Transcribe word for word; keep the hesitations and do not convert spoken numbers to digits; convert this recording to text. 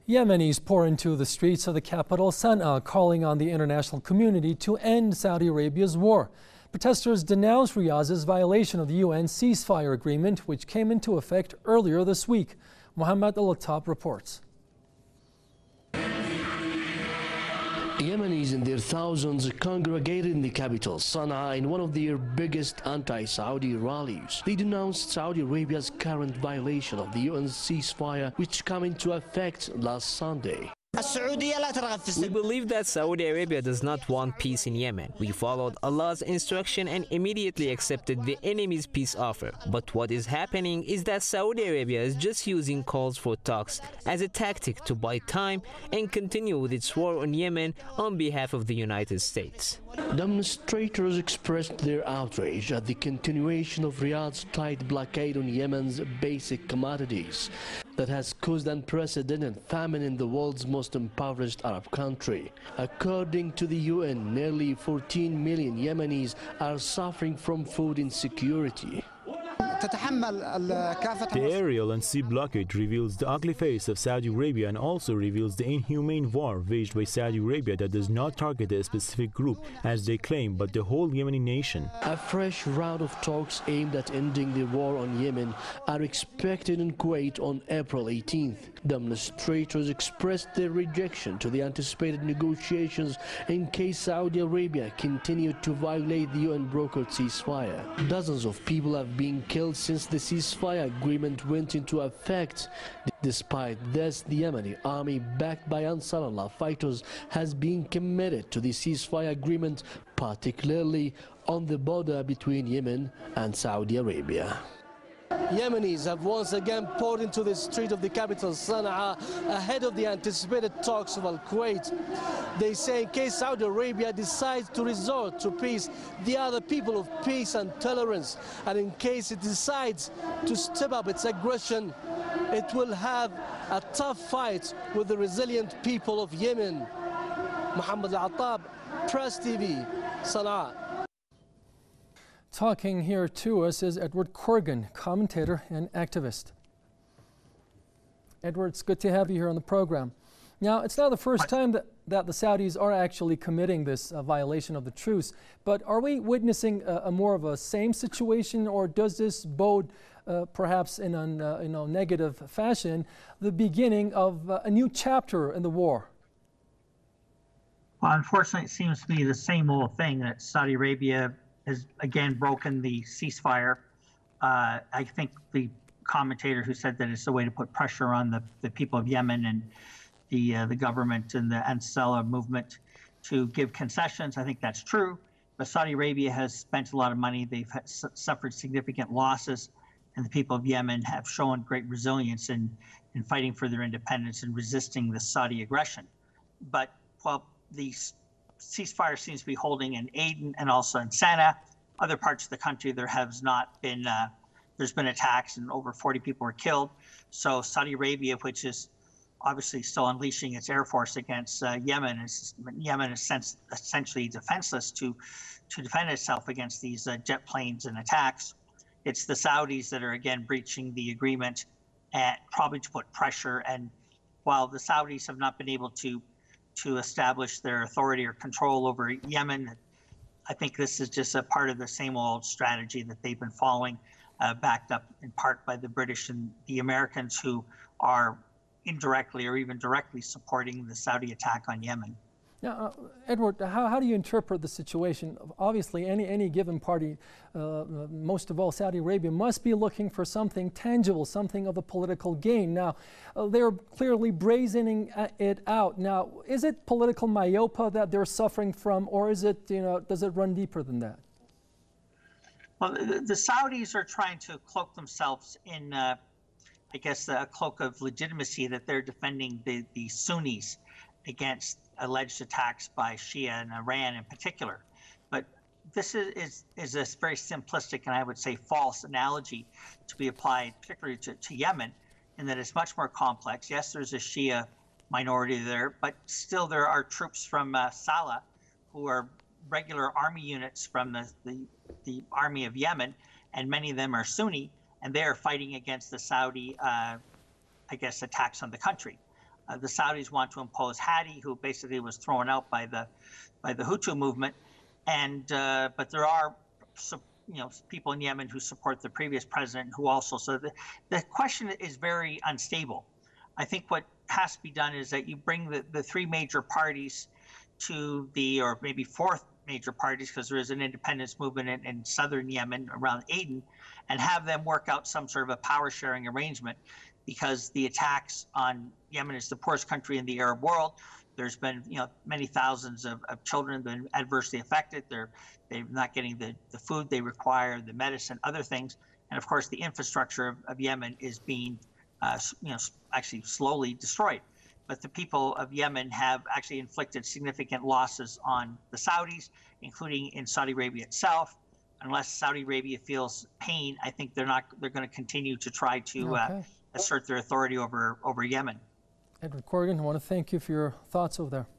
Yemenis pour into the streets of the capital, Sana'a, calling on the international community to end Saudi Arabia's war. Protesters denounced Riyadh's violation of the U N ceasefire agreement, which came into effect earlier this week. Mohammed Al-Attab reports. Yemenis in their thousands congregated in the capital, Sana'a, in one of their biggest anti-Saudi rallies. They denounced Saudi Arabia's current violation of the U N ceasefire, which came into effect last Sunday. We believe that Saudi Arabia does not want peace in Yemen. We followed Allah's instruction and immediately accepted the enemy's peace offer. But what is happening is that Saudi Arabia is just using calls for talks as a tactic to buy time and continue with its war on Yemen on behalf of the United States. Demonstrators expressed their outrage at the continuation of Riyadh's tight blockade on Yemen's basic commodities that has caused unprecedented famine in the world's most impoverished Arab country. According to the U N, nearly fourteen million Yemenis are suffering from food insecurity. The aerial and sea blockade reveals the ugly face of Saudi Arabia and also reveals the inhumane war waged by Saudi Arabia that does not target a specific group, as they claim, but the whole Yemeni nation. A fresh round of talks aimed at ending the war on Yemen are expected in Kuwait on April eighteenth. Demonstrators expressed their rejection to the anticipated negotiations in case Saudi Arabia continued to violate the U N-brokered ceasefire. Dozens of people have been killed since the ceasefire agreement went into effect. Despite this, the Yemeni army, backed by Ansar Allah fighters, has been committed to the ceasefire agreement, particularly on the border between Yemen and Saudi Arabia. Yemenis have once again poured into the street of the capital, Sana'a, ahead of the anticipated talks of Al-Kuwait. They say in case Saudi Arabia decides to resort to peace, they are the people of peace and tolerance. And in case it decides to step up its aggression, it will have a tough fight with the resilient people of Yemen. Mohammed Al-Attab, Press T V, Sana'a. Talking here to us is Edward Corrigan, commentator and activist. Edward, it's good to have you here on the program. Now, it's not the first time that, that the Saudis are actually committing this uh, violation of the truce, but are we witnessing a, a more of a same situation, or does this bode uh, perhaps in a uh, you know, negative fashion the beginning of uh, a new chapter in the war? Well, unfortunately, it seems to be the same old thing, that Saudi Arabia has again broken the ceasefire. Uh, I think the commentator who said that it's a way to put pressure on the, the people of Yemen and the uh, the government and the Ansar movement to give concessions. I think that's true. But Saudi Arabia has spent a lot of money. They've su suffered significant losses, and the people of Yemen have shown great resilience in, in fighting for their independence and resisting the Saudi aggression. But while the ceasefire seems to be holding in Aden and also in Sana'a, other parts of the country there has not been, uh, there's been attacks and over forty people were killed. So Saudi Arabia, which is obviously still unleashing its air force against uh, Yemen, is, Yemen is sens essentially defenseless to, to defend itself against these uh, jet planes and attacks. It's the Saudis that are again breaching the agreement, and probably to put pressure. And while the Saudis have not been able to to establish their authority or control over Yemen, I think this is just a part of the same old strategy that they've been following, uh, backed up in part by the British and the Americans, who are indirectly or even directly supporting the Saudi attack on Yemen. Now, uh, Edward, how, how do you interpret the situation? Obviously, any, any given party, uh, most of all Saudi Arabia, must be looking for something tangible, something of a political gain. Now, uh, they're clearly brazening it out. Now, is it political myopia that they're suffering from, or is it, you know, does it run deeper than that? Well, the, the Saudis are trying to cloak themselves in, uh, I guess, a cloak of legitimacy, that they're defending the, the Sunnis against alleged attacks by Shia and Iran in particular. But this is, is, is a very simplistic and I would say false analogy to be applied particularly to, to Yemen, in that it's much more complex. Yes, there's a Shia minority there, but still there are troops from uh, Salah who are regular army units from the, the, the army of Yemen, and many of them are Sunni, and they are fighting against the Saudi, uh, I guess, attacks on the country. Uh, the Saudis want to impose Hadi, who basically was thrown out by the by the Hutu movement, and uh, but there are you know people in Yemen who support the previous president who also. So the the question is very unstable. I think what has to be done is that you bring the, the three major parties to the, or maybe fourth major parties, because there is an independence movement in, in southern Yemen around Aden, and have them work out some sort of a power sharing arrangement, because the attacks on Yemen is the poorest country in the Arab world. There's been, you know, many thousands of, of children been adversely affected. They're they're not getting the, the food they require, the medicine, other things. And of course, the infrastructure of, of Yemen is being, uh, you know, actually slowly destroyed. But the people of Yemen have actually inflicted significant losses on the Saudis, including in Saudi Arabia itself. Unless Saudi Arabia feels pain, I think they're not. They're going to continue to try to Okay. uh, assert their authority over over Yemen. Edward Corrigan, I want to thank you for your thoughts over there.